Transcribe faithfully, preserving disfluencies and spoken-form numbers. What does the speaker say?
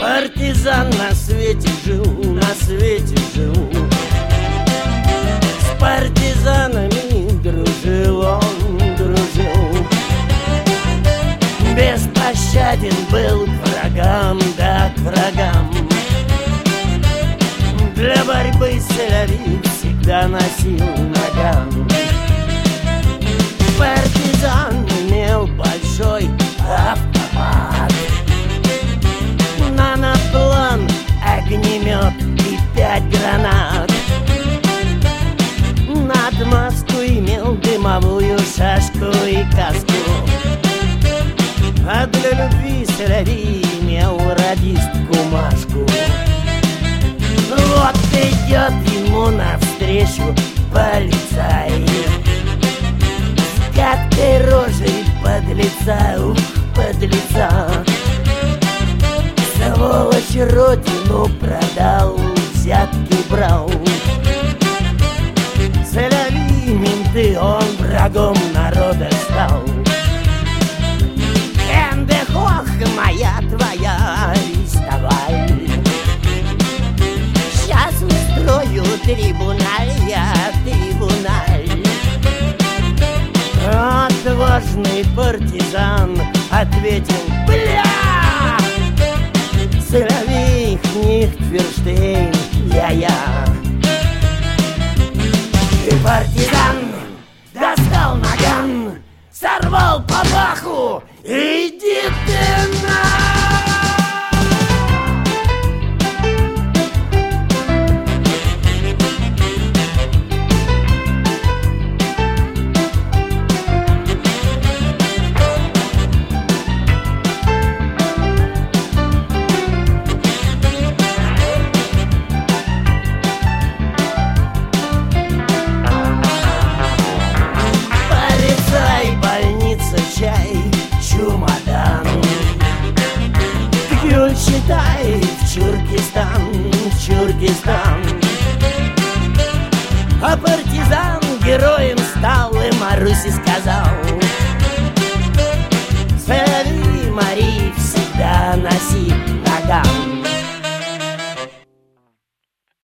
Партизан на свете жил, на свете жил. С партизанами дружил он, дружил. Беспощаден был к врагам, да к врагам. Для борьбы Соловей всегда носил наган. Партизан имел большой автомат, наноплан, огнемет и пять гранат. Над Москвой имел дымовую шашку и каску. А для любви Соловей имел радистку Машку. Вот идет ему навстречу полицай с гадкой рожей подлеца, ух, подлеца. Сволочь родину продал, взятки брал. Соловей менты, он врагом народа стал. Эндехох, моя твоя, арестовай. Сейчас устрою трибуналь, я трибуналь. Отважный партизан ответил: бля! Соловей, Книхтферштейн, я-я. И партизан достал наган, сорвал папаху, иди ты на... Считай, в Чуркистан, в Чуркистан. А партизан героем стал и Марусе сказал: Соловей, Мари, всегда носи наган.